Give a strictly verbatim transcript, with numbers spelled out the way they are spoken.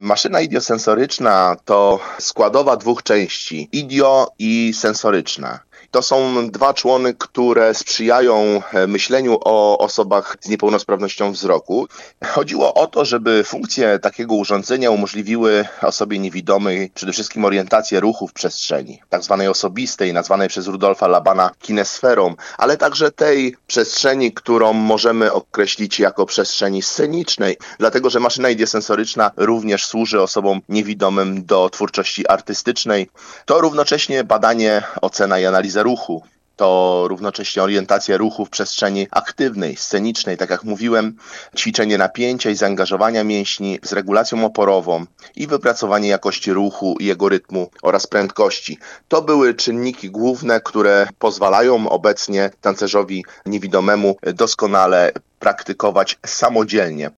Maszyna idiosensoryczna to składowa dwóch części, idio i sensoryczna. To są dwa człony, które sprzyjają myśleniu o osobach z niepełnosprawnością wzroku. Chodziło o to, żeby funkcje takiego urządzenia umożliwiły osobie niewidomej przede wszystkim orientację ruchu w przestrzeni, tak zwanej osobistej, nazwanej przez Rudolfa Labana kinesferą, ale także tej przestrzeni, którą możemy określić jako przestrzeni scenicznej, dlatego że maszyna idiosensoryczna również służy osobom niewidomym do twórczości artystycznej. To równocześnie badanie, ocena i analiza ruchu. To równocześnie orientacja ruchu w przestrzeni aktywnej, scenicznej, tak jak mówiłem, ćwiczenie napięcia i zaangażowania mięśni z regulacją oporową i wypracowanie jakości ruchu i jego rytmu oraz prędkości. To były czynniki główne, które pozwalają obecnie tancerzowi niewidomemu doskonale praktykować samodzielnie.